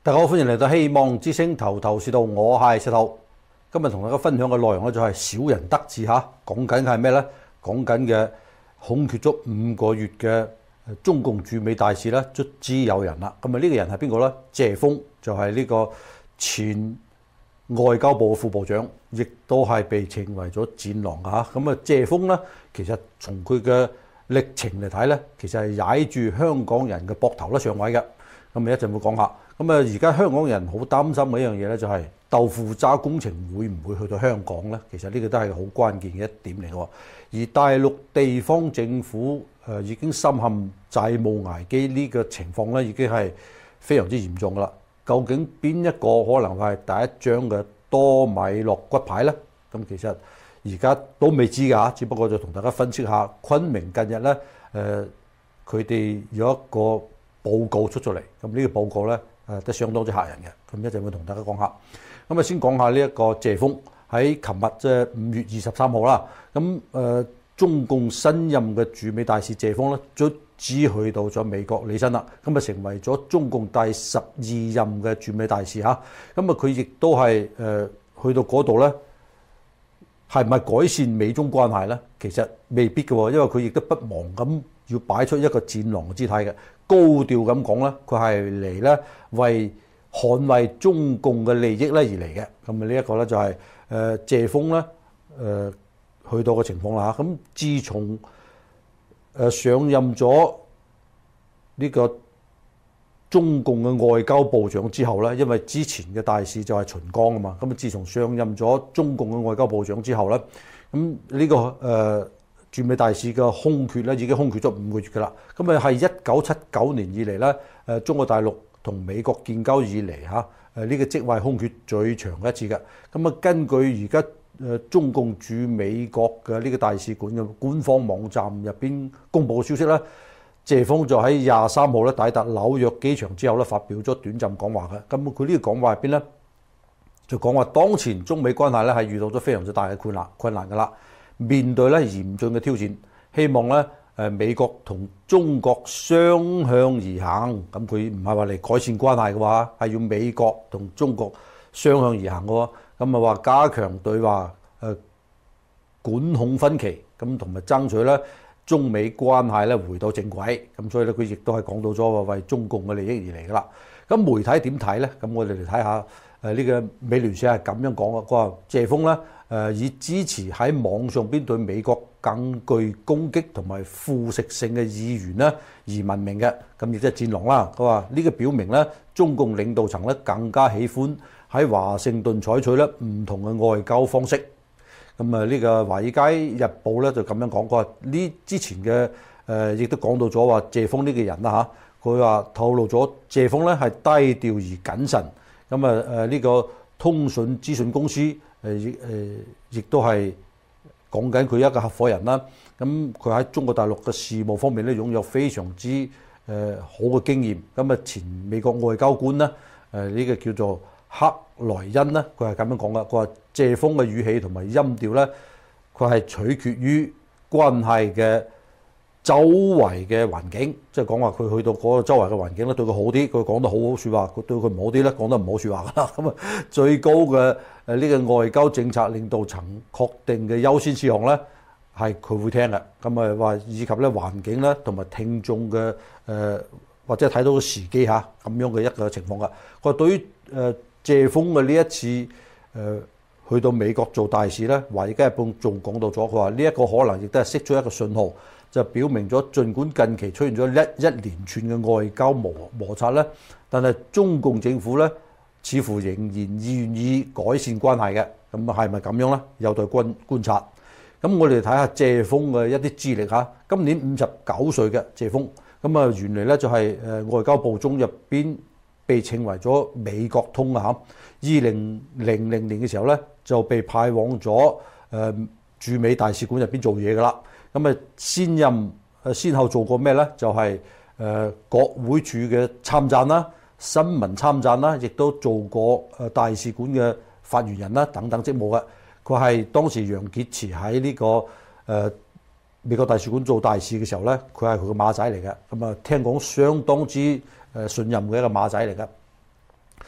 大家好，歡迎嚟到希望之聲頭頭是道，我係石頭。今日同大家分享嘅內容咧就係小人得志嚇，講緊係咩呢？講緊嘅空缺咗5個月嘅中共駐美大使咧，卒之有人啦。咁啊呢個人係邊個呢？謝鋒就係呢個前外交部副部長，亦都係被稱為咗戰狼嚇。咁啊謝鋒呢，其實從佢嘅歷程嚟睇呢，其實係踩住香港人嘅膊頭咧上位嘅。咁啊一陣會講下。咁啊而家香港人好擔心嘅一樣嘢咧，就係豆腐渣工程會唔會去到香港呢？其實呢個都係好關鍵嘅一點嚟嘅。而大陸地方政府已經深陷債務危機呢個情況咧，已經係非常之嚴重㗎啦。究竟邊一個可能係第一張嘅多米諾骨牌呢？咁其實而家都未知㗎，只不過就同大家分析下。昆明近日咧佢哋有一個報告出咗嚟，咁呢個報告咧都相當之嚇人嘅。咁一陣會同大家講下。咁啊先講下呢一個謝鋒喺琴日即係5月23號啦。咁中共新任嘅駐美大使謝鋒咧，卒之去到咗美國履新啦。咁啊成為咗中共第12任嘅駐美大使嚇。咁啊佢亦都係去到嗰度咧，係咪改善美中關係咧？其實未必嘅喎，因為佢亦都不忘咁要擺出一個戰狼嘅姿態嘅，高調咁講咧，佢係嚟咧為捍衛中共嘅利益咧而嚟嘅。咁啊呢一個咧就係謝鋒咧去到嘅情況啦嚇。咁自從上任咗呢個中共嘅外交部長之後咧，因為之前嘅大使就係秦剛啊嘛。咁啊自從上任咗中共嘅外交部長之後咧，咁呢個駐美大使嘅空缺咧已經空缺咗5個月㗎啦。咁啊係1979年以嚟咧中國大陸同美國建交以嚟嚇呢個職位空缺最長嘅一次嘅。咁啊根據而家中共駐美國嘅呢個大使館嘅官方網站入邊公布嘅消息咧，謝鋒就喺23號咧抵達紐約機場之後咧發表咗短暫講話嘅。咁佢呢個講話入邊咧就講話當前中美關係咧係遇到咗非常之大嘅困難㗎啦，面對咧嚴峻嘅挑戰，希望咧美國同中國雙向而行。咁佢唔係話嚟改善關係嘅話，係要美國同中國雙向而行嘅喎。咁啊話加強對話管控分歧，咁同埋爭取咧中美關係咧回到正軌。咁所以咧佢亦都係講到咗話為中共嘅利益而嚟㗎啦。咁媒體點睇咧？咁我哋嚟睇下呢個美聯社係咁樣講嘅。佢話謝鋒咧以支持喺網上邊對美國更具攻擊同埋腐蝕性嘅意願咧而聞名嘅，咁亦即係戰狼啦。佢話呢個表明咧中共領導層咧更加喜歡喺華盛頓採取咧唔同嘅外交方式。咁啊呢個《華爾街日報》咧就咁樣講，佢話呢之前嘅亦都講到咗話謝鋒呢個人啦嚇，佢話透露咗謝鋒咧係低調而謹慎。咁啊呢個通訊資訊公司亦都係講緊佢一個合夥人啦。咁佢喺中國大陸嘅事務方面咧擁有非常之好嘅經驗。咁啊前美國外交官咧呢個叫做克萊恩咧，佢係咁樣講嘅。佢話謝鋒嘅語氣同埋音調咧，佢係取決於關係嘅周圍嘅環境，即係講話佢去到嗰個周圍嘅環境咧對佢好啲，佢講得好好説話；佢對佢唔好啲咧，講得唔好説話㗎啦。咁啊最高嘅呢個外交政策領導層確定嘅優先事項咧，係佢會聽嘅。咁啊話以及咧環境咧同埋聽眾嘅或者睇到個時機嚇咁樣嘅一個情況㗎。佢話對於謝鋒嘅呢一次去到美國做大使咧，《華爾街日報》仲講到咗，佢話呢一個可能亦都係釋出一個信號，就表明咗儘管近期出現咗一連串嘅外交摩擦咧，但係中共政府咧似乎仍然願意改善關係嘅。咁係咪咁樣咧？有待觀察。咁我哋睇下謝鋒嘅一啲資歷嚇。今年59歲嘅謝鋒，咁啊原來咧就係外交部中入邊被稱為咗美國通啊嚇。2000年嘅時候咧就被派往咗駐美大使館入邊做嘢㗎啦。咁啊先後做過咩咧？就係國會處嘅參贊啦、新聞參贊啦，亦都做過大使館嘅發言人啦等等職務嘅。佢係當時楊潔篪喺呢個美國大使館做大使嘅時候咧，佢係佢個馬仔嚟嘅。咁啊聽講相當之信任嘅一個馬仔嚟嘅。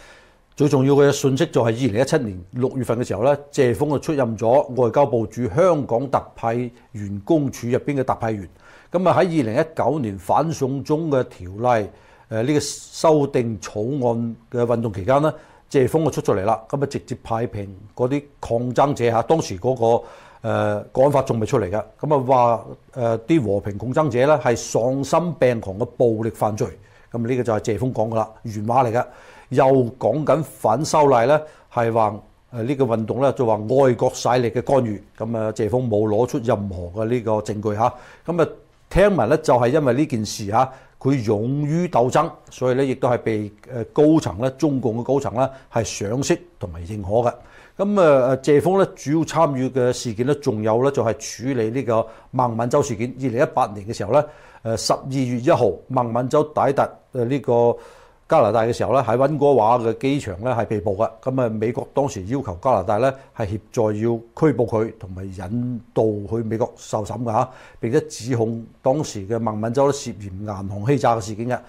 最重要嘅信息就係2017年6月份嘅時候咧，謝鋒就出任咗外交部駐香港特派員公署入邊嘅特派員。咁啊喺2019年反送中嘅條例呢個修訂草案嘅運動期間咧，謝鋒就出咗嚟啦。咁啊直接批評嗰啲抗爭者嚇，當時嗰個國安法仲未出嚟嘅。咁啊話啲和平抗爭者咧係喪心病狂嘅暴力犯罪。咁呢個就係謝鋒講噶啦，原話嚟嘅。又講緊反修例咧，係話呢個運動咧就話外國勢力嘅干預。咁啊，謝鋒冇攞出任何嘅呢個證據嚇。咁啊，聽聞咧就係因為呢件事嚇，佢勇於鬥爭，所以咧亦都係被高層咧，中共嘅高層咧係賞識同埋認可嘅。咁啊，謝鋒咧主要參與嘅事件咧，仲有咧就係處理呢個孟晚舟事件。2018年嘅時候咧，12月1號，孟晚舟抵達呢個加拿大嘅時候咧，喺溫哥華嘅機場咧係被捕嘅。咁啊，美國當時要求加拿大咧係協助要拘捕佢，同埋引渡去美國受審嘅嚇。並且指控當時嘅孟晚舟咧涉嫌銀行欺詐嘅事件嘅。咁啊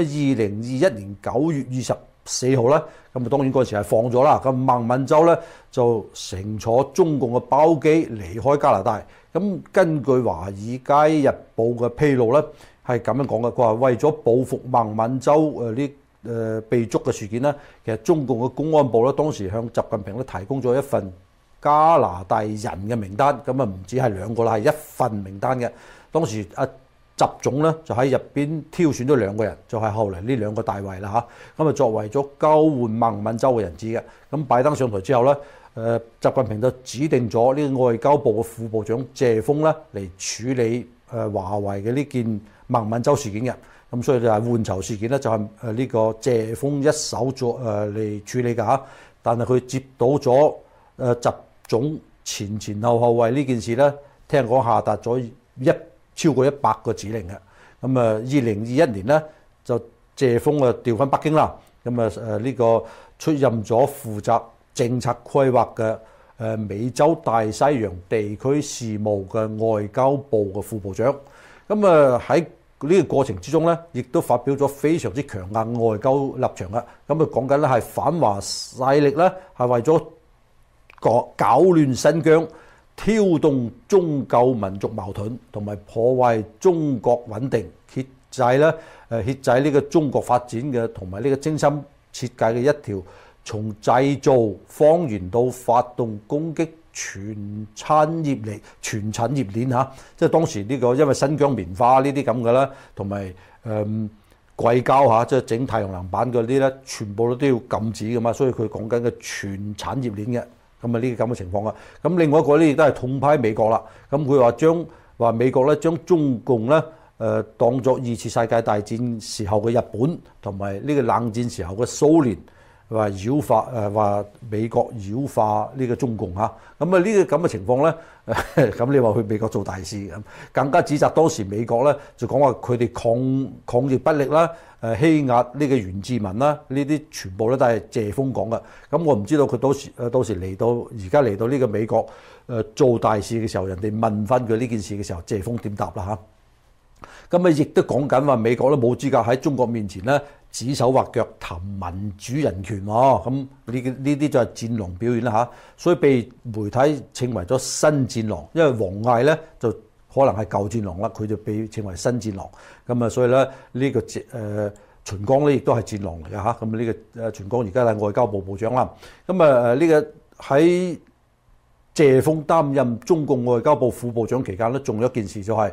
，2021年9月24號咧，咁啊當然嗰陣時係放咗啦。咁孟晚舟咧就乘坐中共嘅包機離開加拿大。咁根據《華爾街日報》嘅披露咧，係咁樣講嘅，佢話為咗報復孟晚舟被捉嘅事件呢，其實中共嘅公安部咧當時向習近平咧提供咗一份加拿大人嘅名單，咁啊唔止係2個啦，係一份名單嘅。當時習總咧就喺入邊挑選咗2個人，就係後嚟呢2個大位啦嚇。咁啊作為咗交換孟晚舟嘅人質嘅。咁拜登上台之後咧，習近平就指定咗呢個外交部嘅副部長謝鋒咧嚟處理華為嘅呢件孟晚舟事件嘅。咁所以就係換囚事件咧，就係呢個謝鋒一手做嚟處理㗎嚇。但係佢接到咗習總前後為呢件事咧，聽講下達咗超過100個指令嘅。咁啊，2021年咧就謝鋒啊調返北京啦。咁啊呢個出任咗負責政策規劃嘅美洲大西洋地區事務嘅外交部嘅副部長。咁啊喺呢個過程之中咧，亦都發表咗非常之強硬嘅外交立場嘅。咁啊講緊咧係反華勢力咧係為咗搞亂新疆、挑動宗教民族矛盾同埋破壞中國穩定、遏制呢個中國發展嘅同埋呢個精心設計嘅一條從製造謊言到發動攻擊全產業鏈嚇。即係當時呢個因為新疆棉花呢啲咁嘅啦，同埋硅膠嚇，即係整太陽能板嗰啲咧，全部都要禁止㗎嘛。所以佢講緊嘅全產業鏈嘅。咁啊呢啲咁嘅情況啊。咁另外一個咧亦都係痛批美國啦。咁佢話美國咧將中共咧當作2次世界大戰時候嘅日本，同埋呢個冷戰時候嘅蘇聯。話美國妖化呢個中共嚇。咁啊呢個咁嘅情況咧，咁你話去美國做大事咁，更加指責當時美國咧就講話佢哋抗疫不力啦，欺壓呢個原住民啦，呢啲全部咧都係謝鋒講嘅。咁我唔知道佢到時而家嚟到呢個美國做大事嘅時候，人哋問翻佢呢件事嘅時候，謝鋒點答啦嚇？咁啊亦都講緊話美國咧冇資格喺中國面前咧指手畫腳談民主人權喎。咁呢啲就係戰狼表演啦嚇。所以被媒體稱為咗新戰狼，因為王毅咧就可能係舊戰狼啦，佢就被稱為新戰狼。咁啊，所以咧呢個秦剛咧亦都係戰狼嚟嘅嚇。咁呢個秦剛而家係外交部部長啦。咁啊呢個喺謝鋒擔任中共外交部副部長期間咧，仲有一件事就係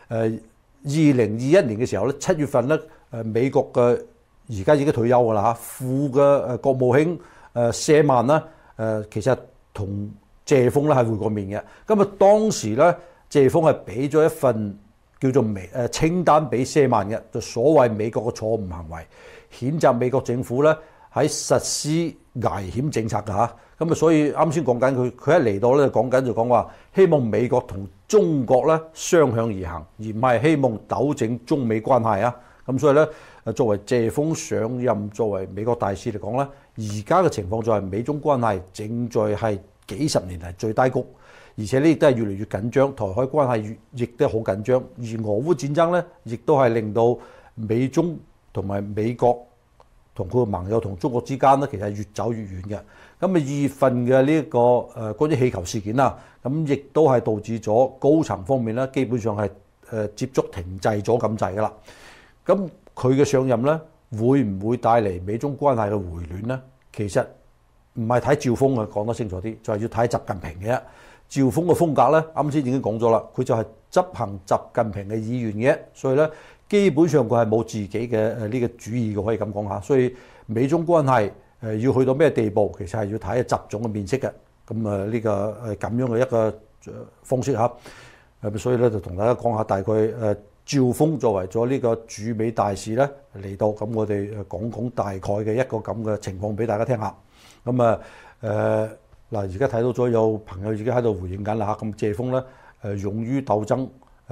2021年嘅時候咧，7月份咧美國嘅而家已經退休㗎啦嚇，副嘅國務卿舍曼啦其實同謝鋒咧係會過面嘅。咁啊當時咧謝鋒係俾咗一份叫做清單俾舍曼嘅，就所謂美國嘅錯誤行為，譴責美國政府咧喺實施危險政策㗎嚇。咁啊所以啱先講緊佢一嚟到咧就講話希望美國同中國咧相向而行，而唔係希望糾正中美關係啊。咁所以咧作為謝鋒上任作為美國大使嚟講咧，而家嘅情況就係美中關係正在係幾十年嚟最低谷，而且呢亦都係越嚟越緊張，台海關係亦都好緊張，而俄烏戰爭咧亦都係令到美中同埋美國同佢嘅盟友同中國之間咧，其實係越走越遠嘅。咁2月份嘅呢個關於氣球事件啦，咁亦都係導致咗高層方面咧，基本上係接觸停滯咗咁滯噶啦。咁佢嘅上任咧，會唔會帶嚟美中關係嘅回暖咧？其實唔係睇趙鋒啊，講得清楚啲，就係要睇習近平嘅。趙鋒嘅風格咧，啱先已經講咗啦，佢就係執行習近平嘅意願嘅，所以咧基本上佢係冇自己嘅呢個主意嘅，可以咁講下。所以美中關係要去到咩地步，其實係要睇習總嘅面色嘅。咁呢個咁樣嘅一個方式嚇。所以咧就同大家講下大概趙鋒作為咗呢個駐美大使咧嚟到，咁我哋講大概嘅一個咁嘅情況俾大家聽下。咁嗱，而家睇到咗有朋友已經喺度回應緊啦嚇。咁謝鋒咧勇於鬥爭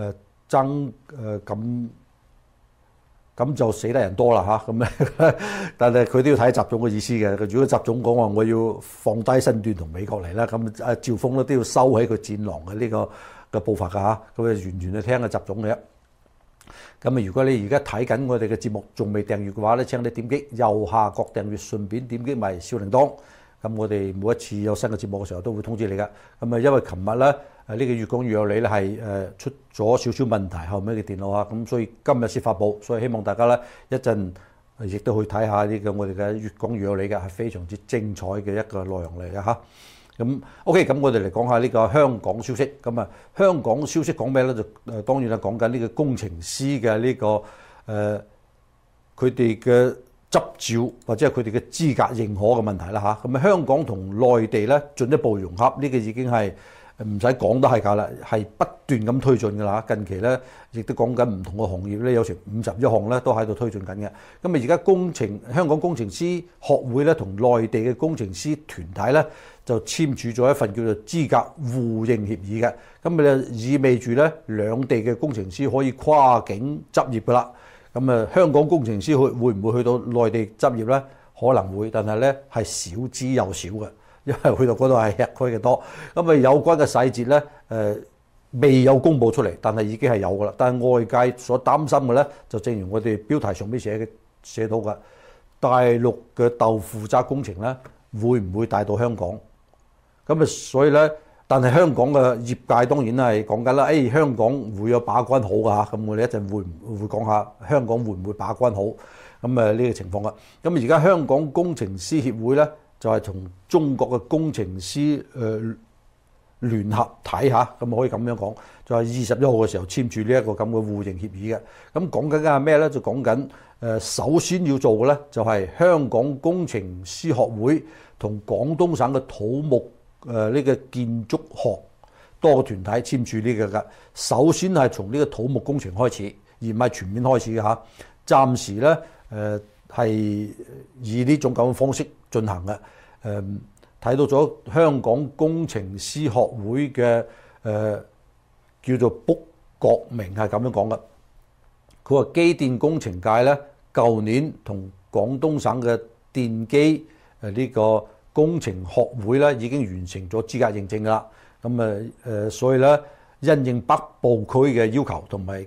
咁就死得人多啦嚇。咁咧，但係佢都要睇習總嘅意思嘅。如果習總講話我要放低身段同美國嚟啦，咁趙鋒咧都要收起佢戰狼嘅呢個步伐㗎嚇。咁完全去聽習總嘅。咁如果你而家睇緊我哋嘅節目仲未訂閱嘅話咧，請你點擊右下角訂閱，順便點擊埋小鈴鐺。咁我哋每一次有新嘅節目嘅時候都會通知你㗎。咁因為琴日咧呢個粵講粵有理咧係出咗少少問題，後尾嘅電腦啊，咁所以今日先發布，所以希望大家咧一陣亦都去睇下呢個我哋嘅粵講粵有理嘅，係非常之精彩嘅一個內容嚟嘅嚇。咁 OK， 咁我哋嚟講下呢個香港消息。咁香港消息講咩咧？就當然係講緊呢個工程師嘅呢個佢哋嘅執照或者係佢哋嘅資格認可嘅問題啦嚇。咁香港同內地咧進一步融合，呢個已經係唔使講都係㗎啦，係不斷咁推進㗎啦。近期咧亦都講緊唔同嘅行業咧，有成51項咧都喺度推進緊嘅。咁而家香港工程師學會咧同內地嘅工程師團體咧就簽署咗一份叫做資格互認協議嘅。咁意味住咧兩地嘅工程師可以跨境執業㗎啦。咁香港工程師會唔會去到內地執業咧？可能會，但係咧係少之又少嘅，因為去到嗰度係吃虧嘅多。咁有關嘅細節咧未有公佈出嚟，但係已經係有㗎啦。但係外界所擔心嘅咧，就正如我哋標題上邊寫到嘅，大陸嘅豆腐渣工程咧會唔會帶到香港？咁所以咧，但係香港嘅業界當然係講緊啦，香港會有把關好㗎嚇。咁我哋一陣會講下香港會唔會把關好咁呢個情況㗎。咁而家香港工程師協會咧就係同中國嘅工程師聯合睇下，咁可以咁樣講，就係21號嘅時候簽署呢一個咁嘅互認協議嘅。咁講緊係咩咧？就講緊首先要做嘅咧，就係香港工程師學會同廣東省嘅土木呢個建築學多個團體簽署呢個㗎。首先係從呢個土木工程開始，而唔係全面開始嘅嚇。暫時咧係以呢種咁嘅方式進行嘅。睇到咗香港工程師學會嘅叫做卜國明係咁樣講嘅。佢話機電工程界咧，舊年同廣東省嘅電機呢個工程學會咧已經完成咗資格認證㗎啦。咁所以咧因應北部區嘅要求同埋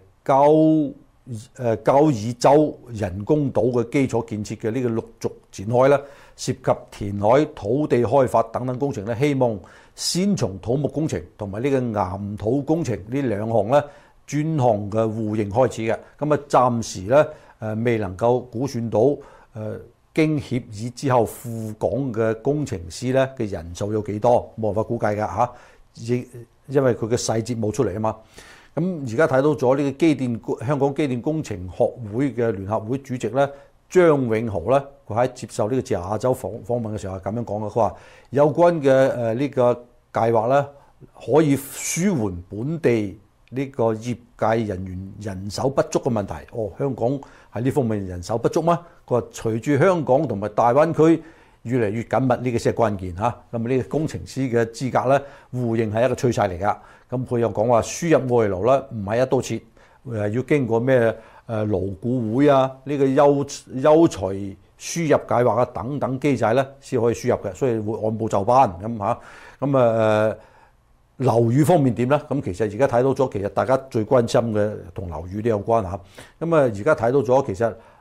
交椅洲人工島嘅基礎建設嘅呢個陸續展開咧，涉及填海、土地開發等等工程咧，希望先從土木工程同埋呢個岩土工程呢兩項咧專項嘅互認開始嘅。咁暫時咧未能夠估算到經協議之後赴港嘅工程師咧嘅人數有幾多，冇辦法估計㗎嚇，因為佢嘅細節冇出嚟啊嘛。咁而家睇到咗呢個香港機電工程學會嘅聯合會主席咧張永豪咧，佢喺接受呢個自由亞洲訪問嘅時候係咁樣講嘅。佢話有關嘅呢個計劃咧，可以舒緩本地呢個業界人員人手不足嘅問題。香港喺呢方面人手不足嗎？佢話隨住香港同埋大灣區越嚟越緊密，呢個先係關鍵嚇。咁呢個工程師嘅資格咧，互認係一個趨勢嚟㗎。咁佢又講話輸入外勞咧，唔係一刀切，要經過咩勞顧會啊，呢個優才輸入計劃啊等等機制咧，先可以輸入嘅，所以會按部就班咁嚇。咁樓宇方面點咧？咁其實而家睇到咗，其實大家最關心嘅同樓宇都有關嚇。咁而家睇到咗，其實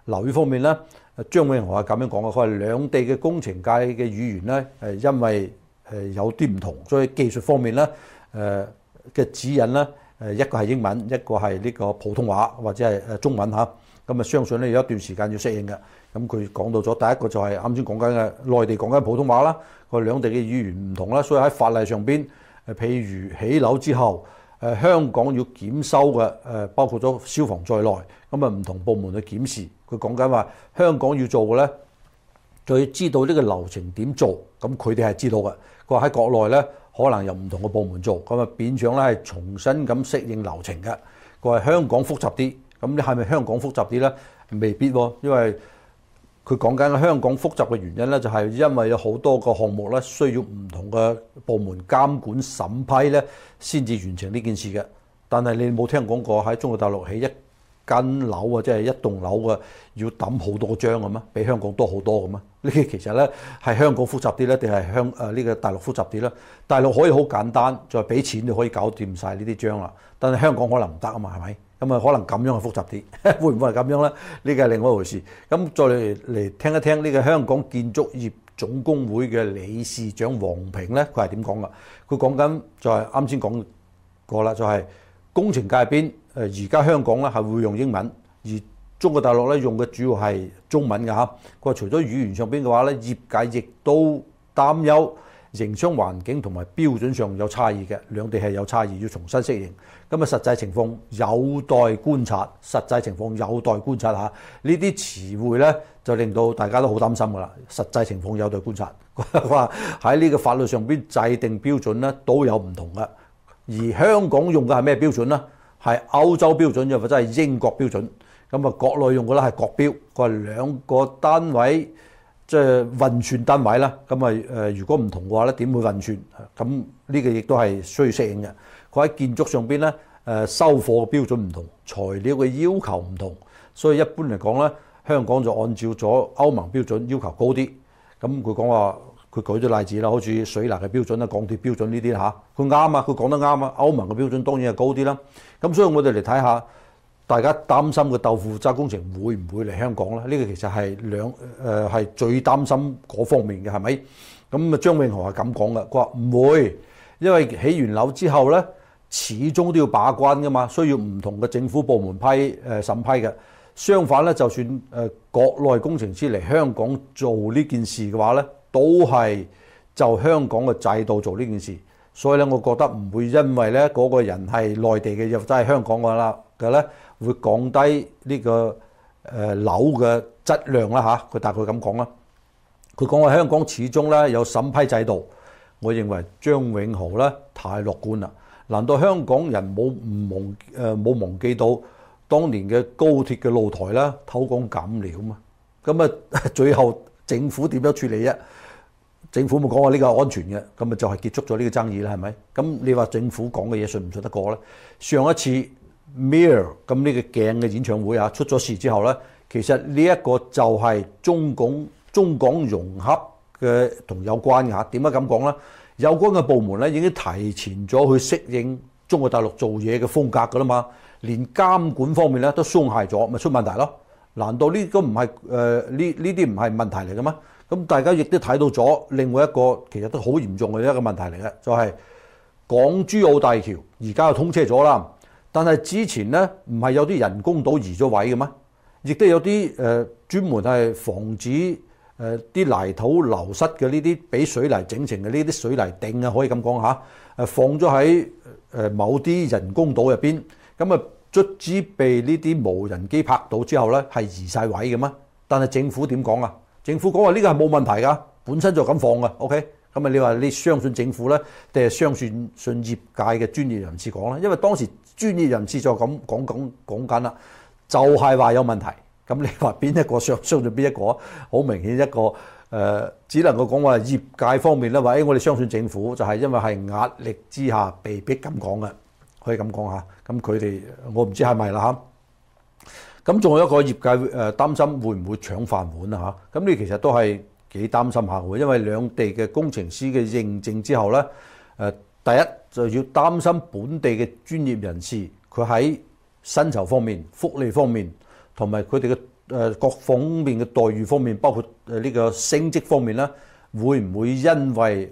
樓宇方面咧，張永豪係咁樣講嘅，佢話兩地嘅工程界嘅語言咧因為有啲唔同，所以技術方面咧嘅指引咧一個係英文，一個係呢個普通話或者係中文嚇。咁相信咧有一段時間要適應嘅。咁佢講到咗第一個就係啱先講緊嘅內地講緊普通話啦，佢兩地嘅語言唔同啦，所以喺法例上邊譬如起樓之後香港要檢修嘅包括咗消防在內，咁唔同部門去檢視。佢講緊話香港要做嘅咧，就要知道呢個流程點做，咁佢哋係知道嘅。佢話喺國內咧可能由唔同嘅部門做，咁變相咧係重新咁適應流程嘅。佢話香港複雜啲，咁你係咪香港複雜啲咧？未必喎，因為佢講緊香港複雜嘅原因咧，就係因為有好多個項目咧需要唔同嘅部門監管審批咧，先至完成呢件事嘅。但係你冇聽講過喺中國大陸起一間樓啊，即係一棟樓啊，要揼好多張嘅咩？比香港多好多嘅咩？呢啲其實咧係香港複雜啲咧，定係呢個大陸複雜啲咧？大陸可以好簡單，再俾錢就可以搞掂晒呢啲張啦。但係香港可能唔得啊嘛，係咪？咁啊，可能咁樣係複雜啲，會唔會係咁樣咧？呢個係另外一回事。咁再嚟聽一聽呢個香港建築業總工會嘅理事長黃平咧，佢係點講噶？佢講緊就係啱先講過啦，就係工程界入邊而家香港咧係會用英文，而中國大陸咧用嘅主要係中文嘅嚇。佢話除咗語言上邊嘅話咧，業界亦都擔憂營商環境同埋標準上有差異嘅，兩地係有差異，要重新適應。咁啊，實際情況有待觀察，實際情況有待觀察嚇。呢啲詞彙咧就令到大家都好擔心噶啦。實際情況有待觀察，話喺呢個法律上邊制定標準咧都有唔同嘅。而香港用嘅係咩標準咧？係歐洲標準又或者係英國標準。咁啊，國內用嘅咧係國標，佢係兩個單位。即係運算單位啦，咁啊如果唔同嘅話咧，點會運算？咁呢個亦都係需要適應嘅。佢喺建築上邊咧，收貨嘅標準唔同，材料嘅要求唔同，所以一般嚟講咧，香港就按照咗歐盟標準要求高啲。咁佢講話，佢舉咗例子啦，好似水泥嘅標準啦、鋼鐵標準呢啲嚇，佢啱啊，佢講得啱啊。歐盟嘅標準當然係高啲啦。咁所以我哋嚟睇下。大家擔心嘅豆腐渣工程會唔會嚟香港咧？呢個其實係係最擔心嗰方面嘅，係咪？咁啊，張永豪係咁講嘅，佢話唔會，因為起完樓之後咧，始終都要把關噶嘛，需要唔同嘅政府部門審批嘅。相反咧，就算國內工程師嚟香港做呢件事嘅話咧，都係就香港嘅制度做呢件事。所以咧，我覺得唔會因為咧嗰個人係內地嘅，又真係香港嘅咧。會降低呢個樓嘅質量啦嚇，佢大概咁講啦。佢講話香港始終咧有審批制度，我認為張永豪咧太樂觀啦。難道香港人冇忘記到當年嘅高鐵嘅露台啦偷工減料嘛？咁啊，最後政府點樣處理啫？政府冇講話呢個係安全嘅，咁啊就係結束咗呢個爭議啦，係咪？咁你話政府講嘅嘢信唔信得過咧？上一次Mirror 咁呢個鏡嘅演唱會啊，出咗事之後咧，其實呢一個就係中港融合嘅同有關嘅嚇。點解咁講咧？有關嘅部門咧已經提前咗去適應中國大陸做嘢嘅風格噶啦嘛，連監管方面咧都鬆懈咗，咪出問題咯？難道呢個唔係呢啲唔係問題嚟嘅咩？咁大家亦都睇到咗另外一個其實都好嚴重嘅一個問題嚟嘅，就係港珠澳大橋而家又通車咗啦。但係之前咧，唔係有啲人工島移咗位嘅咩？亦都有啲專門係防止啲泥土流失嘅呢啲，俾水泥整成嘅呢啲水泥頂啊，可以咁講嚇。放咗喺某啲人工島入邊，咁啊卒之被呢啲無人機拍到之後咧，係移晒位嘅咩？但係政府點講啊？政府講話呢個係冇問題㗎，本身就咁放嘅。OK。咁啊，你話你相信政府咧，定係相信業界嘅專業人士講咧？因為當時專業人士就咁講緊啦，就係話有問題。咁你話邊一個相信邊一個？好明顯一個只能夠講話業界方面咧，話我哋相信政府，就係因為係壓力之下被逼咁講嘅，可以咁講下。咁佢哋我唔知係咪啦嚇。咁仲有一個業界擔心會唔會搶飯碗啊嚇？咁你其實都係幾擔心下喎，因為兩地嘅工程師嘅認證之後咧，第一就要擔心本地嘅專業人士佢喺薪酬方面、福利方面同埋佢哋嘅各方面嘅待遇方面，包括呢個升職方面咧，會唔會因為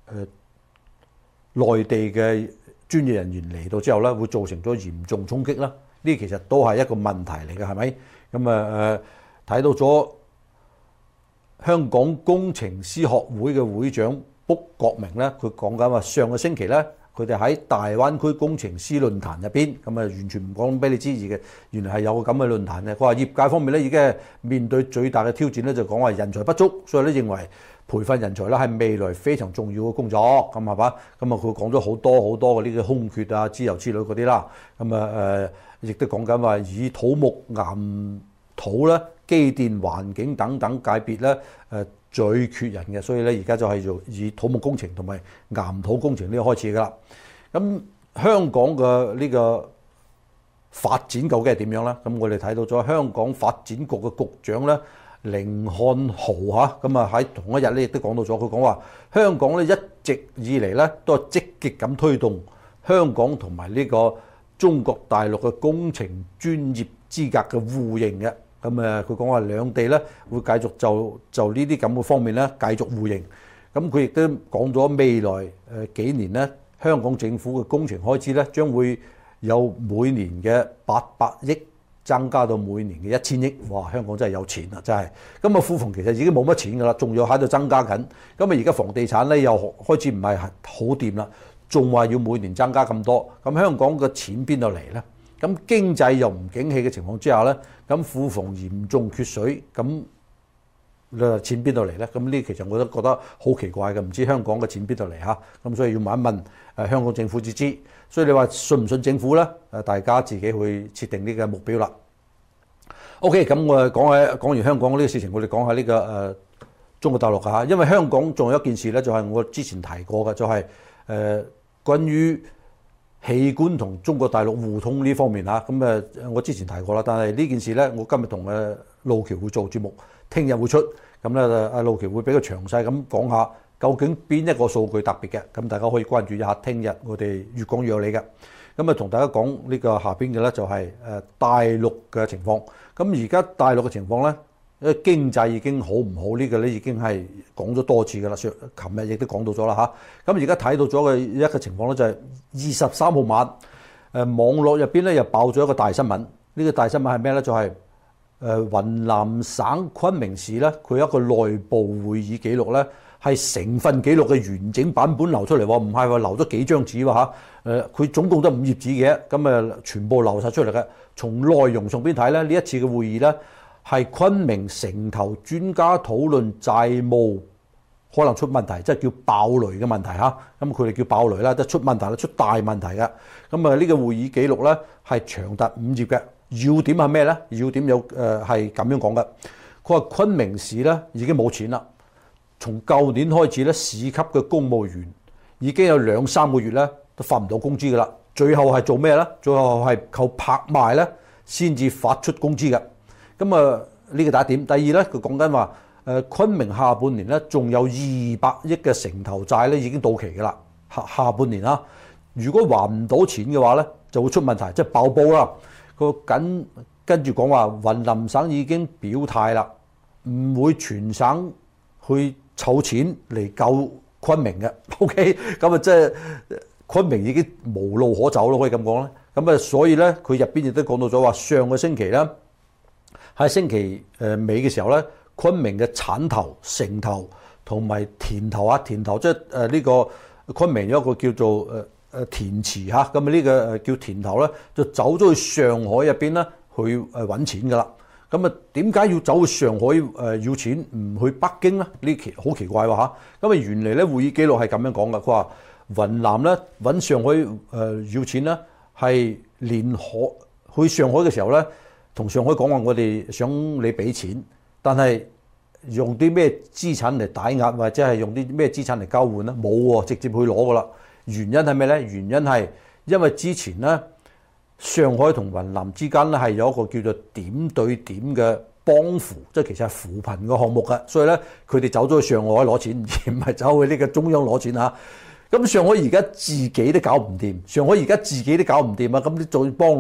內地嘅專業人員嚟到之後咧，會造成咗嚴重衝擊啦？呢其實都係一個問題嚟嘅，係咪？咁睇到咗香港工程師學會嘅會長卜國明咧，佢講緊話上個星期咧，佢哋喺大灣區工程師論壇入邊，咁完全唔講俾你知嘅，原來係有個咁嘅論壇嘅。佢話業界方面咧，已經係面對最大嘅挑戰咧，就講話人才不足，所以咧認為培訓人才咧係未來非常重要嘅工作，咁係嘛？咁佢講咗好多嘅呢個空缺啊、之類嗰啲啦，咁亦都講緊話以土木岩土咧、機電環境等等界別咧最缺人嘅，所以咧而家就係做以土木工程同埋岩土工程呢個開始噶啦。咁香港嘅呢個發展究竟係點樣咧？咁我哋睇到咗香港發展局嘅局長咧，甯漢豪嚇，咁喺同一日咧亦都講到咗，佢講話香港咧一直以嚟咧都係積極咁推動香港同埋呢個中國大陸嘅工程專業資格嘅互認嘅。咁佢講話兩地咧會繼續就呢啲咁嘅方面咧繼續互認。咁佢亦都講咗未來幾年咧，香港政府嘅工程開支咧將會有每年嘅800億增加到每年嘅1000億。哇！香港真係有錢啊，真係。咁庫房其實已經冇乜錢㗎啦，仲要喺度增加緊。咁而家房地產咧又開始唔係好掂啦，仲話要每年增加咁多。咁香港嘅錢邊度嚟咧？咁經濟又唔景氣嘅情況之下咧，咁庫房嚴重缺水，咁錢邊度嚟咧？咁呢其實我都覺得好奇怪嘅，唔知香港嘅錢邊度嚟嚇？咁所以要問一問香港政府至知。所以你話信唔信政府咧？大家自己去設定呢個目標啦。OK， 咁我講完香港呢個事情，我哋講下呢個中國大陸嚇，因為香港仲有一件事咧，就係我之前提過嘅，就係關於器官同中國大陸互通呢方面嚇。咁我之前提過啦，但係呢件事咧，我今日同路橋會做節目，聽日會出。咁咧阿路橋會比較詳細咁講下，究竟邊一個數據特別嘅？咁大家可以關注一下。聽日我哋越講越有理嘅。咁同大家講呢個下邊嘅咧，就係大陸嘅情況。咁而家大陸嘅情況咧，經濟已經好唔好呢個咧，已經係講咗多次㗎啦。琴日亦都講到咗啦嚇。咁而家睇到咗嘅一個情況咧，就係23號晚，網絡入邊咧又爆咗一個大新聞。呢個大新聞係咩咧？就係雲南省昆明市咧，佢一個內部會議記錄咧，係成份記錄嘅完整版本流出嚟喎，唔係話留咗幾張紙喎嚇。佢總共得5頁紙嘅，咁全部流晒出嚟嘅。從內容上邊睇咧，呢一次嘅會議咧係昆明城投專家討論債務可能出問題，即係叫爆雷嘅問題嚇。咁佢哋叫爆雷啦，即係出問題啦，出大問題嘅。咁呢個會議記錄咧係長達5頁嘅。要點係咩咧？要點有係咁樣講嘅。佢話昆明市咧已經冇錢啦。從舊年開始咧，市級嘅公務員已經有2-3個月咧都發唔到工資㗎啦。最後係做咩咧？最後係靠拍賣咧先至發出工資嘅。咁呢個第一點。第二咧，佢講緊話昆明下半年咧仲有200億嘅城投債咧已經到期㗎啦。下半年啦，如果還唔到錢嘅話咧，就會出問題，即係爆煲啦。佢跟住講話，雲南省已經表態啦，唔會全省去湊錢嚟救昆明嘅。OK， 咁即係昆明已經無路可走咯，可以咁講咧。咁所以咧，佢入邊亦都講到咗話，上個星期咧喺星期尾嘅時候咧，昆明嘅產投、城投同埋田投啊，田投即係呢個昆明有一個叫做田池嚇，咁呢個叫田投咧，就走咗去上海入邊咧去揾錢噶啦。咁點解要走去上海要錢，唔去北京咧？呢期好奇怪喎嚇。咁原嚟咧會議記錄係咁樣講嘅，佢話雲南咧揾上海要錢咧，係連去上海嘅時候咧，同上海講話我哋想你俾錢，但係用啲咩資產嚟抵押，或者係用啲咩資產嚟交換咧？冇喎，直接去攞噶啦。原因係咩咧？原因係因為之前咧，上海同雲南之間咧係有一個叫做點對點嘅幫扶，即係其實係扶貧嘅項目嘅，所以咧佢哋走咗去上海攞錢，而唔係走去呢個中央攞錢嚇。咁上海而家自己都搞唔掂，上海而家自己都搞唔掂啊！咁你仲要幫你？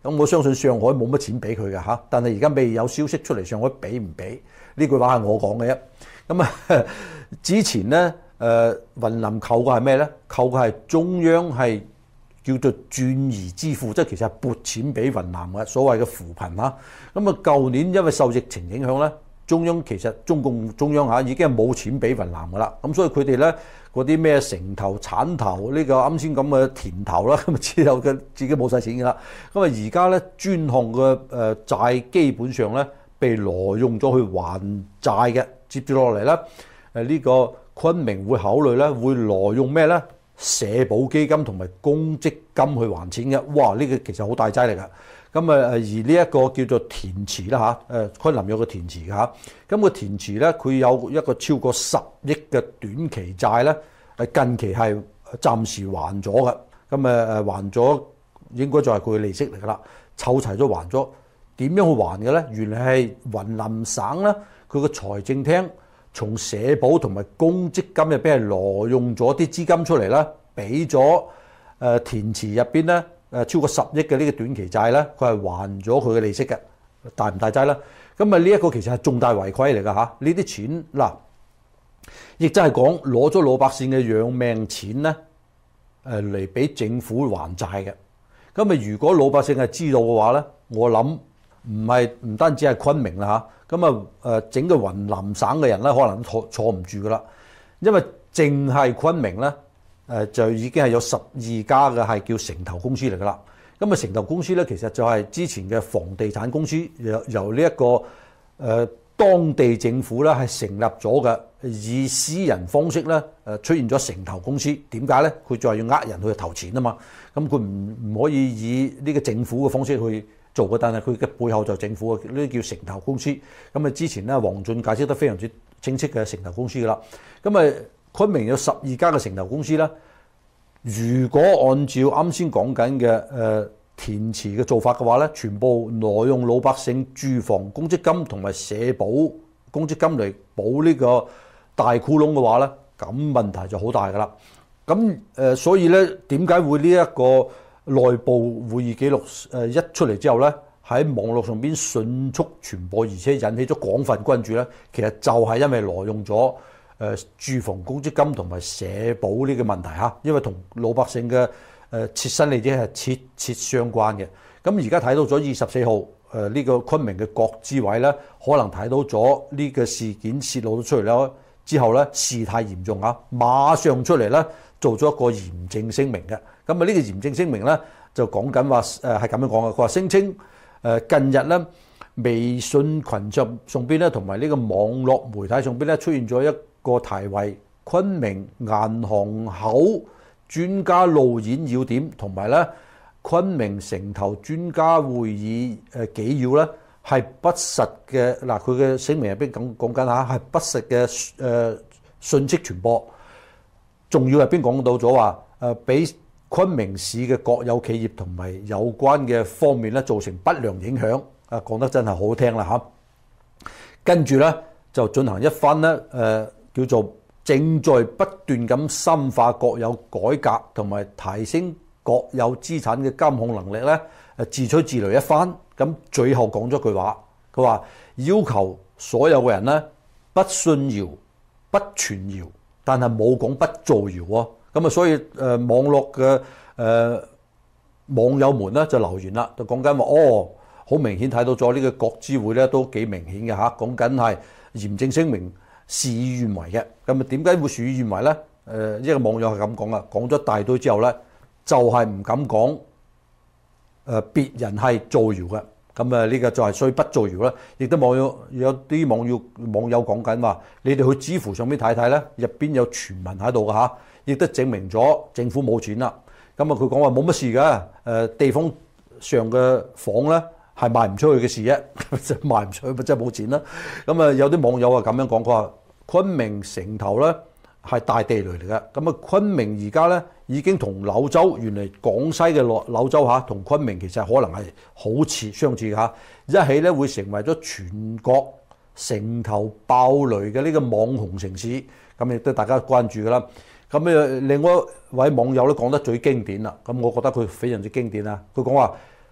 咁我相信上海冇乜錢俾佢嘅嚇，但係而家未有消息出嚟，上海俾唔俾？呢句話係我講嘅啫。咁啊，之前咧雲南扣嘅係咩咧？扣嘅係中央係叫做轉移支付，即係其實係撥錢俾雲南嘅所謂嘅扶貧嚇。咁啊，舊年因為受疫情影響咧，中央其實中共中央嚇已經係冇錢俾雲南噶啦。咁所以佢哋咧嗰啲咩城投、產投呢個啱先咁嘅田投啦，咁之後嘅自己冇晒錢噶啦。咁啊而家咧專項嘅債基本上咧被挪用咗去還債嘅。接住落嚟咧，呢個昆明會考慮咧會挪用咩咧？社保基金同埋公積金去還錢嘅。哇！呢個其實好大劑嚟㗎。咁啊而呢一個叫做滇池啦嚇，昆林有個滇池嘅嚇。咁個滇池咧，佢有一個超過10億嘅短期債咧，近期係暫時還咗嘅。咁還咗應該就係佢嘅利息嚟㗎啦，湊齊咗還咗。點樣去還嘅咧？原來係雲南省咧，佢個財政廳從社保同埋公積金入邊係挪用咗啲資金出嚟啦，俾咗滇池入邊咧超過10億嘅呢個短期債咧，佢係還咗佢嘅利息嘅，大唔大劑啦？咁啊呢一個其實係重大違規嚟㗎嚇，呢啲錢嗱，亦即係講攞咗老百姓嘅養命錢咧嚟俾政府還債嘅。咁啊如果老百姓係知道嘅話咧，我諗唔單止係昆明啦嚇，咁整個雲南省嘅人咧，可能都坐唔住噶啦，因為淨係昆明咧就已經係有12家嘅係叫城投公司嚟噶啦。咁啊城投公司咧其實就係之前嘅房地產公司，由呢一個當地政府咧係成立咗嘅，以私人方式咧出現咗城投公司。點解咧？佢就係要人去投錢啊嘛。咁佢唔可以以呢個政府嘅方式去做嘅，但係佢嘅背後就政府嘅，呢啲叫城投公司。咁啊之前咧，黃俊解釋得非常之清晰嘅城投公司噶啦。咁啊昆明有12家嘅城投公司啦。如果按照啱先講緊嘅滇池嘅做法嘅話咧，全部挪用老百姓住房公積金同埋社保公積金嚟補呢個大窟窿嘅話咧，咁問題就好大噶啦。咁所以咧，點解會呢一個內部會議記錄一出嚟之後咧，喺網絡上邊迅速傳播，而且引起咗廣泛關注咧？其實就係因為挪用咗住房公積金同埋社保呢個問題嚇，因為同老百姓嘅切身利益係切切相關嘅。咁而家睇到咗24號呢個昆明嘅國資委咧，可能睇到咗呢個事件泄露咗出嚟啦，之後咧事態嚴重嚇，馬上出嚟咧做咗一個嚴正聲明嘅。咁啊呢個嚴正聲明咧就講緊話係咁樣講嘅，佢話聲稱近日咧微信群組上邊咧同埋呢個網絡媒體上邊咧出現咗一個題為昆明銀行口專家路演要點同埋咧昆明城投專家會議紀要咧係不實嘅。嗱，佢嘅聲明入邊講緊嚇係不實嘅信息傳播，仲要入邊講到咗話俾昆明市嘅國有企業同埋有關嘅方面咧造成不良影響。講得真係好聽啦嚇。跟住咧就進行一番咧叫做正在不斷咁深化國有改革同埋提升國有資產嘅監控能力咧，自吹自擂一番。咁最後講咗句話，佢話要求所有嘅人咧不信謠、不傳謠，但係冇講不造謠喎。咁啊，所以網絡嘅網友們咧就留言啦，就講緊話好明顯睇到咗呢個國資會咧都幾明顯嘅嚇，講緊係嚴正聲明，事與願違嘅。咁啊點解會事與願違咧？一個網友係咁講啊，講咗一大堆之後咧，就係唔敢講別人係造謠嘅。咁啊呢個就係所以不造謠啦。亦都有啲網友講緊話，你哋去知乎上邊睇睇咧，入邊有傳聞喺度嘅嚇，亦都證明咗政府冇錢啦。咁啊佢講話冇乜事嘅，地方上嘅房咧係賣唔出去嘅事啫，賣唔出去咪真係冇錢啦。咁啊有啲網友啊咁樣講，佢話昆明城投咧係大地雷嚟嘅。咁啊昆明而家咧已經同柳州，原嚟廣西嘅柳州嚇，同昆明其實可能係好似相似嚇，一起咧會成為咗全國城投爆雷嘅呢個網紅城市。咁亦都大家關注㗎啦。咁另外一位網友咧講得最經典啦，咁我覺得佢非常之經典啊。佢講話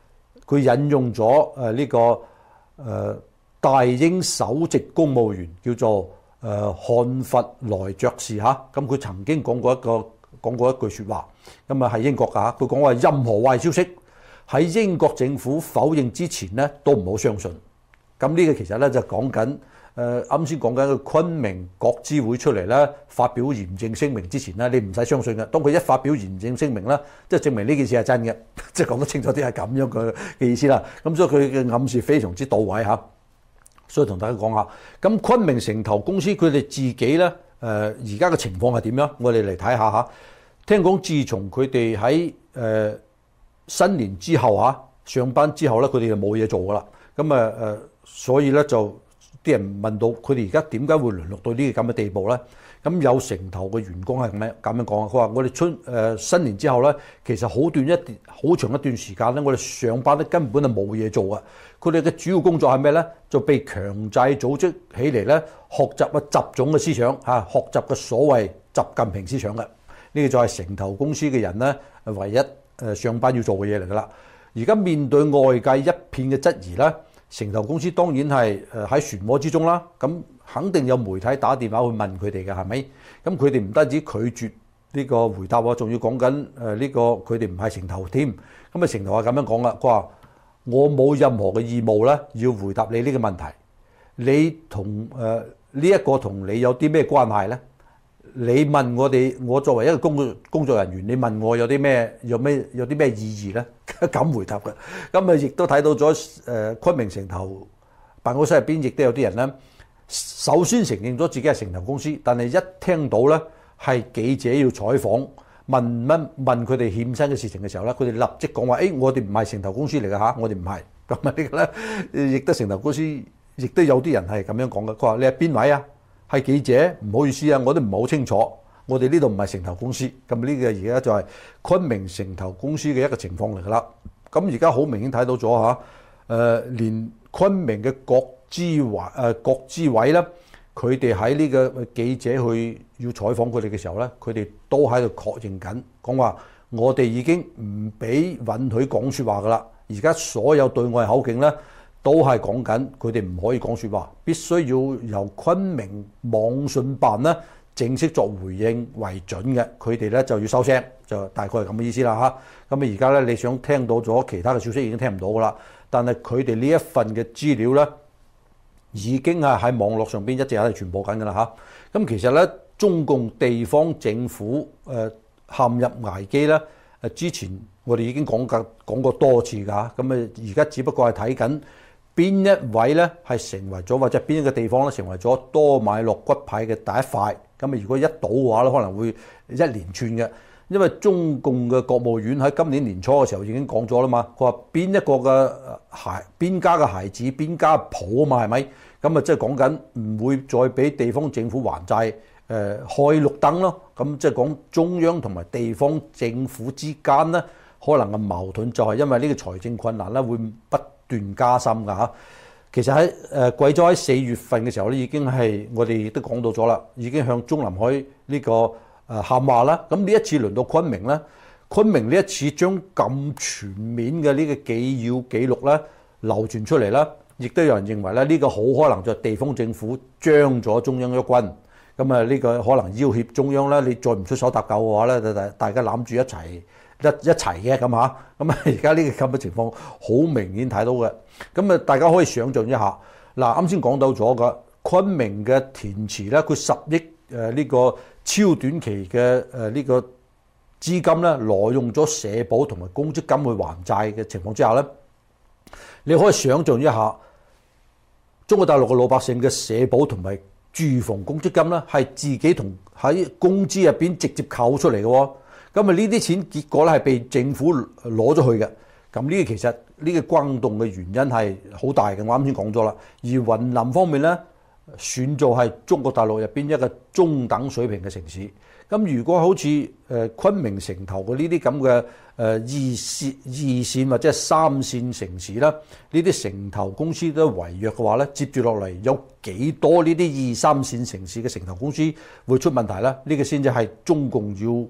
佢引用咗呢個大英首席公務員叫做漢弗萊爵士嚇，咁佢曾經講過一句説話，咁啊係英國㗎嚇，佢講話任何壞消息喺英國政府否認之前咧都唔好相信。咁呢個其實咧就講緊啱先講緊個昆明國資會出嚟咧發表嚴正聲明之前咧，你唔使相信嘅。當佢一發表嚴正聲明咧，即係證明呢件事係真嘅，即係講得清楚啲係咁樣嘅意思啦。咁所以佢嘅暗示非常之到位嚇。所以同大家講下，咁昆明城投公司佢哋自己咧而家嘅情況係點樣？我哋嚟睇下嚇。聽講自從佢哋喺新年之後嚇上班之後咧，佢哋就冇嘢做噶啦。咁所以咧就啲人問到佢哋而家點解會淪落到呢個咁嘅地步咧？咁有城投嘅員工係咁樣講啊，佢話我哋新年之後咧，其實好長一段時間咧，我哋上班咧根本就冇嘢做啊！佢哋嘅主要工作係咩咧？就被強制組織起嚟咧，學習習總嘅思想嚇，學習嘅所謂習近平思想嘅。呢個就係城投公司嘅人咧，唯一上班要做嘅嘢嚟㗎啦。而家面對外界一片嘅質疑咧，城投公司當然係喺漩渦之中啦。咁肯定有媒體打電話去問佢哋嘅，係咪？咁佢哋唔單止拒絕呢個回答喎，仲要講緊呢個佢哋唔係城投添。咁城投係咁樣講啦，佢話我冇任何嘅義務咧，要回答你呢個問題。你同呢一個同你有啲咩關係咧？你問我作為一個工作人員，你問我有啲咩意義咧？咁回答嘅。咁亦都睇到咗昆明城投辦公室入邊，亦都有啲人咧，首先承認咗自己係城投公司，但係一聽到咧係記者要採訪問佢哋欠薪嘅事情嘅時候咧，佢哋立即講話：我哋唔係城投公司嚟嘅嚇，我哋唔係。咁呢個咧，亦都城投公司，亦都有啲人係咁樣講嘅。佢話：你係邊位啊？係記者，唔好意思啊，我都唔係好清楚。我哋呢度唔係城投公司。咁呢個而家就係昆明城投公司嘅一個情況嚟㗎啦。咁而家好明顯睇到咗嚇，連昆明嘅國資委咧，佢哋喺呢個記者去要採訪佢哋嘅時候咧，佢哋都喺度確認緊，講話我哋已經唔俾允許講説話㗎啦。而家所有對外口徑咧，都係講緊佢哋唔可以講説話，必須要由昆明網信辦咧正式作回應為準嘅。佢哋咧就要收聲，就大概係咁嘅意思啦嚇。咁而家咧你想聽到咗其他嘅消息已經聽唔到㗎啦，但係佢哋呢一份嘅資料咧已經係喺網絡上邊一直喺度傳播緊㗎啦嚇。咁其實咧中共地方政府陷入危機咧，之前我哋已經講過多次㗎。咁而家只不過係睇緊邊一位咧係成為咗，或者邊一個地方咧成為咗多買落骨牌嘅第一塊。咁如果一倒嘅話咧，可能會一連串嘅。因為中共嘅國務院喺今年年初嘅時候已經講咗啦嘛，佢話邊一個嘅邊家嘅孩子邊家抱啊嘛，係咪？咁即係講緊唔會再俾地方政府還債，開綠燈咯。咁即係講中央同埋地方政府之間咧，可能嘅矛盾就係因為呢個財政困難咧，會不斷加深㗎嚇。其實喺貴州喺4月份嘅時候咧，已經係我哋都講到咗啦，已經向中南海呢個喊話啦。咁呢一次輪到昆明咧，昆明呢一次將咁全面嘅呢個紀要記錄咧流傳出嚟啦，亦都有人認為咧呢個好可能就係地方政府將咗中央一軍。咁呢個可能要挾中央咧，你再唔出手搭救嘅話咧，大家攬住一齊嘅咁嚇。咁而家呢個咁嘅情況好明顯睇到嘅。咁大家可以想象一下。嗱，啱先講到咗嘅昆明嘅填詞咧，佢10億呢個超短期嘅呢個資金咧，挪用咗社保同埋公積金去還債嘅情況之下咧，你可以想象一下，中國大陸嘅老百姓嘅社保同埋住房公積金咧，係自己同喺工資入邊直接扣出嚟嘅喎。咁呢啲錢結果咧係被政府攞咗去嘅。咁呢個其實呢個轟動嘅原因係好大嘅，我啱先講咗啦。而雲南方面咧，算做係中國大陸入邊一個中等水平嘅城市。咁如果好似昆明城投嘅呢啲咁嘅二線或者係3線城市啦，呢啲城投公司都違約嘅話咧，接住落嚟有幾多呢啲2、3線城市嘅城投公司會出問題咧？呢個先至係中共要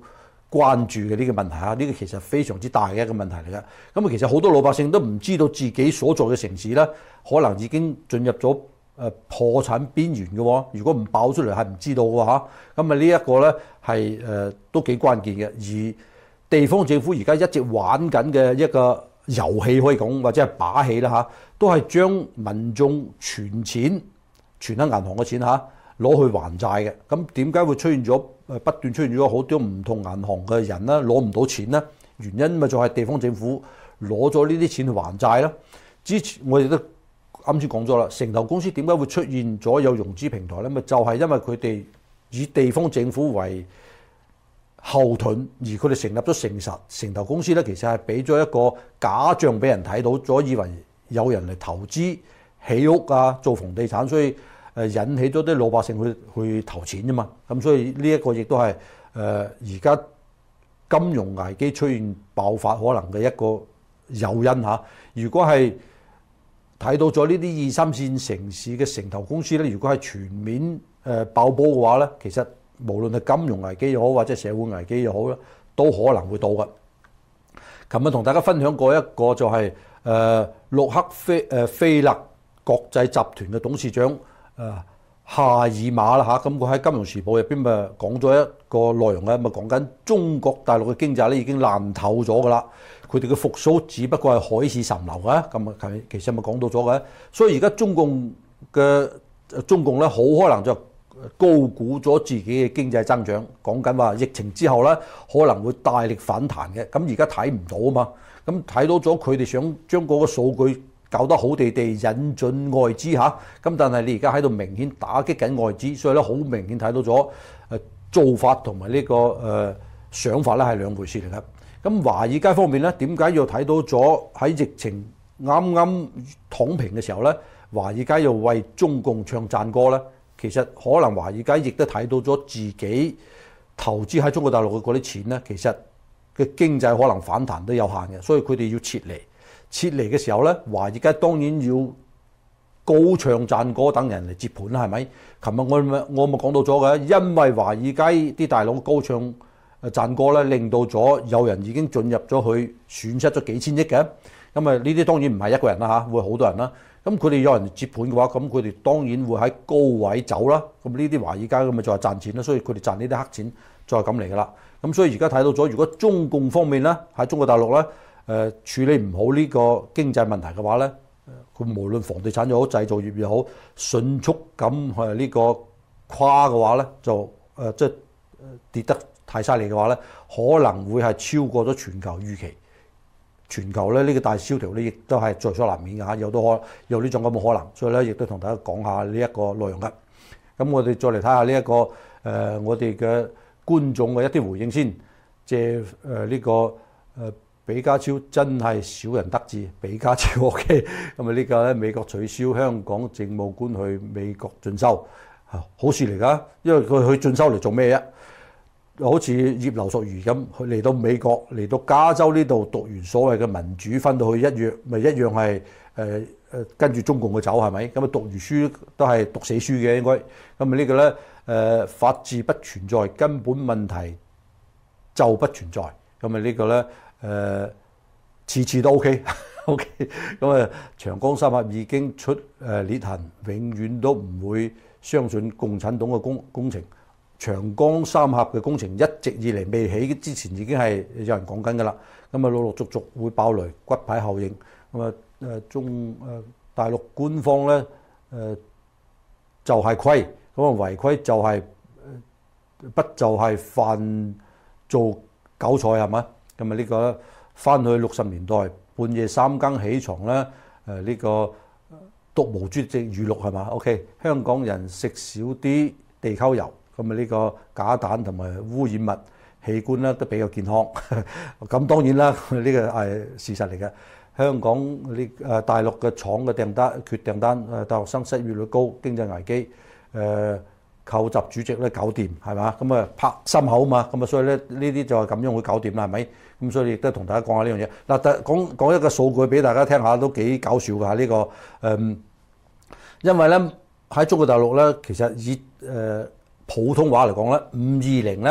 關注嘅呢個問題啊，呢個其實非常之大嘅一個問題嚟嘅。咁啊，其實好多老百姓都唔知道自己所在嘅城市咧，可能已經進入咗破產邊緣嘅喎。如果唔爆出嚟係唔知道嘅喎嚇。咁啊，呢一個咧係都幾關鍵嘅。而地方政府而家一直玩緊嘅一個遊戲可以講，或者係把戲啦嚇，都係將民眾存錢、存喺銀行嘅錢嚇攞去還債嘅。咁點解會出現咗不斷出現咗好多唔同銀行嘅人咧攞唔到錢咧？原因咪就係地方政府攞咗呢啲錢去還債啦。之前我哋都啱先講咗啦，城投公司點解會出現咗有融資平台咧？咪就係因為佢哋以地方政府為後盾，而佢哋成立咗城投公司咧，其實係俾咗一個假象俾人睇到咗，以為有人嚟投資起屋啊、做房地產，所以引起咗啲老百姓去投錢啫嘛。咁所以呢一個亦都係而家金融危機出現爆發可能嘅一個誘因嚇。如果係睇到咗呢啲二三線城市嘅城投公司咧，如果係全面爆煲嘅話咧，其實無論係金融危機又好，或者社會危機又好啦，都可能會到嘅。琴日同大家分享過一個就係洛克菲勒國際集團嘅董事長夏爾馬啦嚇，咁佢喺《金融時報》入邊咪講咗一個內容咧，咪講緊中國大陸嘅經濟咧已經爛透咗噶啦，佢哋嘅復甦只不過係海市蜃樓嘅，咁啊其實咪講到咗嘅，所以而家中共咧好可能就高估咗自己嘅經濟增長，講緊話疫情之後咧可能會大力反彈嘅，咁而家睇唔到啊嘛，咁睇到咗佢哋想將嗰個數據搞得好地引進外資嚇，咁但係你而家喺度明顯打擊緊外資，所以咧好明顯睇到咗做法同埋呢個想法咧係兩回事嚟嘅。咁華爾街方面咧，點解要睇到咗喺疫情啱啱躺平嘅時候咧，華爾街又為中共唱讚歌咧？其實可能華爾街亦都睇到咗自己投資喺中國大陸嘅嗰啲錢咧，其實嘅經濟可能反彈都有限嘅，所以佢哋要撤離。撤離嘅時候咧，華爾街當然要高唱讚歌等人嚟接盤啦，係咪？琴日我咪講到咗嘅，因為華爾街啲大佬高唱讚歌咧，令到咗有人已經進入咗去損失咗幾千億嘅。咁啊，呢啲當然唔係一個人啦嚇，會好多人啦。咁佢哋有人接盤嘅話，咁佢哋當然會喺高位走啦。咁呢啲華爾街咁咪就係賺錢啦，所以佢哋賺呢啲黑錢就係咁嚟噶啦。咁所以而家睇到咗，如果中共方面咧喺中國大陸咧，處理唔好呢個經濟問題嘅話咧，佢無論房地產又好，製造業又好，迅速咁呢個垮嘅話咧，就即係跌得太犀利嘅話咧，可能會係超過咗全球預期。全球咧呢個大蕭條咧，亦都係在所難免嘅嚇，有呢種咁嘅可能，所以咧亦都同大家講下呢一個內容嘅。咁我哋再嚟睇下呢一個我哋嘅觀眾嘅一啲回應先，借呢個比加超真係小人得志，比加超 OK。咁啊呢個咧美國取消香港政務官去美國進修，好事嚟㗎，因為佢去進修嚟做咩啫？好似葉劉淑儀咁，佢嚟到美國，嚟到加州呢度讀完所謂嘅民主，分到去一樣係跟住中共嘅走，係咪？咁啊讀完書都係讀死書嘅應該。咁啊呢個咧法治不存在，根本問題就不存在。咁啊呢個咧次次都 OK。咁啊長江三峽已經出裂痕，永遠都唔會相信共產黨嘅工程。長江三峽嘅工程一直以嚟未起之前已經係有人講緊㗎啦，咁啊陸陸續續會爆雷，骨牌效應。咁啊大陸官方咧就係規，咁啊違規就係不就係犯做韭菜係嘛？咁啊呢個翻去60年代半夜3更起床咧，呢個讀毛主席語錄係嘛 ？OK， 香港人食少啲地溝油。咁啊呢個假蛋同埋污染物器官咧都比較健康，咁當然啦，呢個係事實嚟嘅。香港呢大陸嘅廠嘅缺訂單，大學生失業率高，經濟危機，靠習主席咧搞掂係嘛？咁啊拍心口嘛，咁啊所以咧呢啲就係咁樣會搞掂啦，係咪？咁所以亦都同大家講下呢樣嘢。嗱，講一個數據俾大家聽下，都幾搞笑㗎呢個因為咧喺中國大陸咧，其實以普通話嚟講咧，520咧，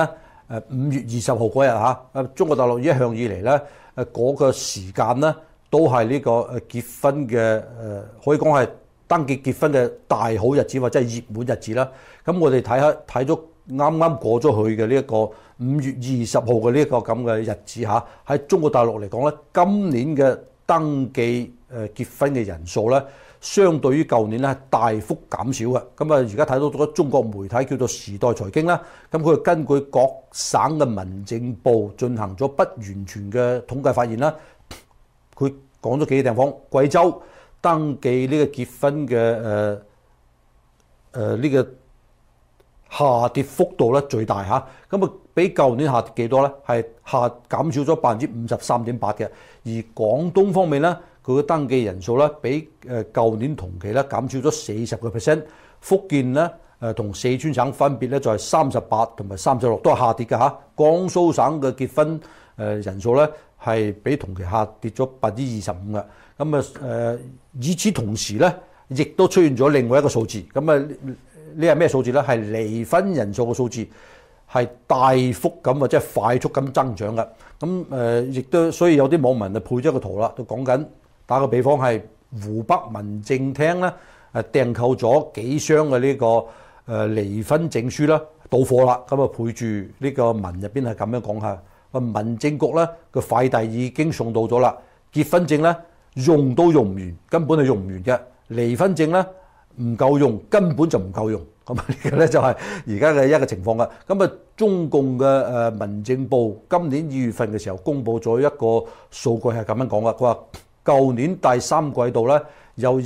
5月20號嗰日嚇，中國大陸一向以嚟咧嗰個時間咧都係呢個結婚嘅可以講係登記結婚嘅大好日子或者係熱門日子啦。咁我哋睇咗啱啱過咗去嘅呢一個5月20號嘅呢一個咁嘅日子嚇，喺中國大陸嚟講咧，今年嘅登記結婚嘅人數咧，相對於舊年咧係大幅減少嘅。咁啊，而家睇到咗中國媒體叫做時代財經啦，咁佢根據各省嘅民政部進行咗不完全嘅統計發現啦，佢講咗幾個地方，貴州登記呢個結婚嘅呢個下跌幅度咧最大嚇，咁啊比舊年下跌幾多咧？係減少咗53.8%嘅。而廣東方面咧，佢嘅登記人數咧比舊年同期咧減少咗40%。福建咧同四川省分別咧就係38同埋36都係下跌嘅嚇。江蘇省嘅結婚人數咧係比同期下跌咗25%嘅。咁啊與此同時咧，亦都出現咗另外一個數字。咁啊呢係咩數字咧？係離婚人數嘅數字係大幅咁即係快速咁增長嘅。咁亦都所以有啲網民就配咗個圖啦，都講緊打個比方係湖北民政廳咧訂購咗幾箱嘅呢個離婚證書啦，到貨啦。咁啊配住呢個文入邊係咁樣講下，民政局咧個快遞已經送到咗啦。結婚證咧用都用唔完，根本係用唔完嘅。離婚證咧唔夠用，根本就唔夠用。咁啊呢個咧就係而家嘅一個情況㗎。咁啊中共嘅民政部今年2月份嘅時候公布咗一個數據係咁樣講㗎，佢話舊年第三季度咧有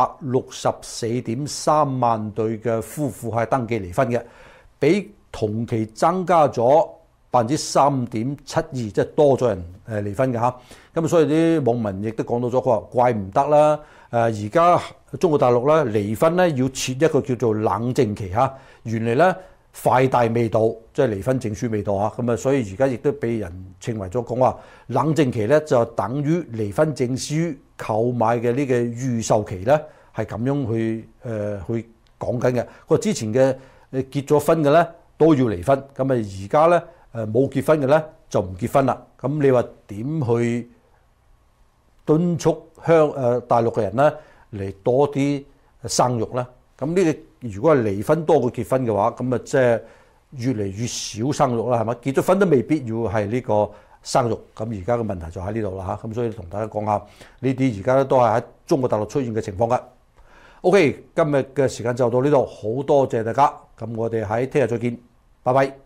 164.3萬對嘅夫婦係登記離婚嘅，比同期增加咗3.72%，即係多咗人離婚嘅嚇。咁所以啲網民亦都講到咗，佢話怪唔得啦。而家中國大陸咧離婚咧要設一個叫做冷靜期嚇，原嚟咧快遞未到，即係離婚證書未到嚇。咁啊，所以而家亦都被人稱為咗講話冷靜期咧，就等於離婚證書購買嘅呢個預售期咧，係咁樣去講緊嘅。佢話之前嘅結咗婚嘅咧都要離婚，咁啊而家咧冇結婚嘅咧就唔結婚啦。咁你話點去敦促大陸嘅人咧嚟多啲生育咧？咁呢個如果係離婚多過結婚嘅話，咁啊即係越嚟越少生育啦，係咪？結咗婚都未必要係呢個生育。咁而家嘅問題就喺呢度啦嚇。咁所以同大家講下呢啲而家都係喺中國大陸出現嘅情況㗎。OK，今日嘅時間就到呢度，好多謝大家。咁我哋喺聽日再見，拜拜。